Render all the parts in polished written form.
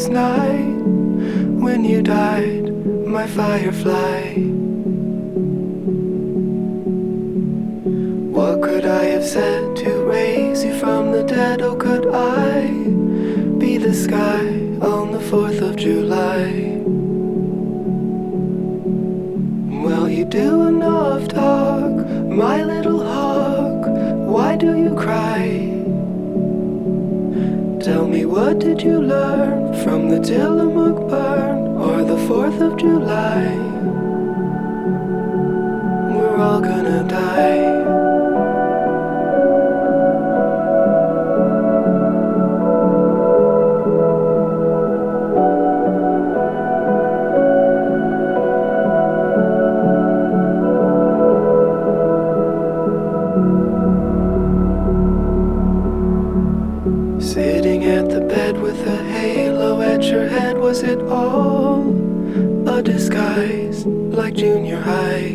last night when you died, my firefly. What could I have said to raise you from the dead? Oh, could I be the sky on the 4th of July? Well, you do enough talk, my little hawk. Why do you cry? Tell me, what did you learn from the Tillamook burn or the 4th of July? We're all gonna die. Sitting at the bed with a halo at your head, was it all a disguise like junior high?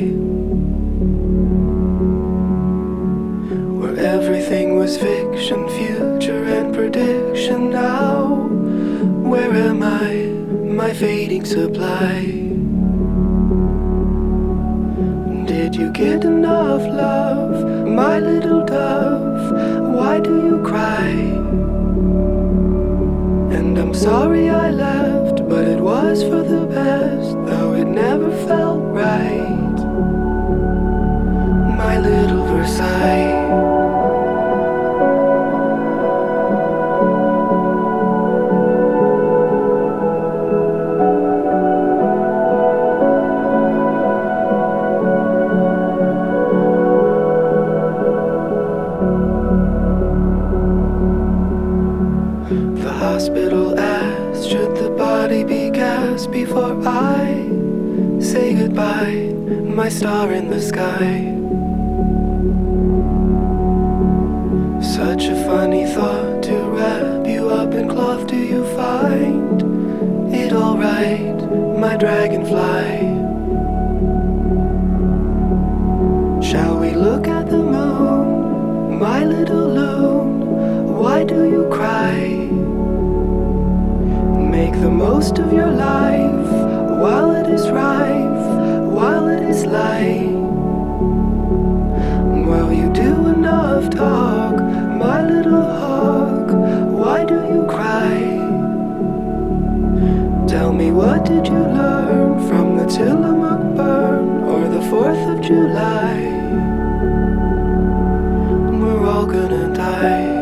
Where everything was fiction, future and prediction. Now, where am I, my fading supply? Did you get enough love, my little dove? Why do you cry? And I'm sorry I left, but it was for the best, though it never felt right. My little Versailles. Hospital asked, should the body be gassed before I say goodbye, my star in the sky? Such a funny thought to wrap you up in cloth. Do you find it alright, my dragonfly? Shall we look at the moon, my little loon? Why do you cry? Make the most of your life while it is rife, while it is light. Well, you do enough talk, my little hawk. Why do you cry? Tell me, what did you learn from the Tillamook burn or the 4th of July? We're all gonna die.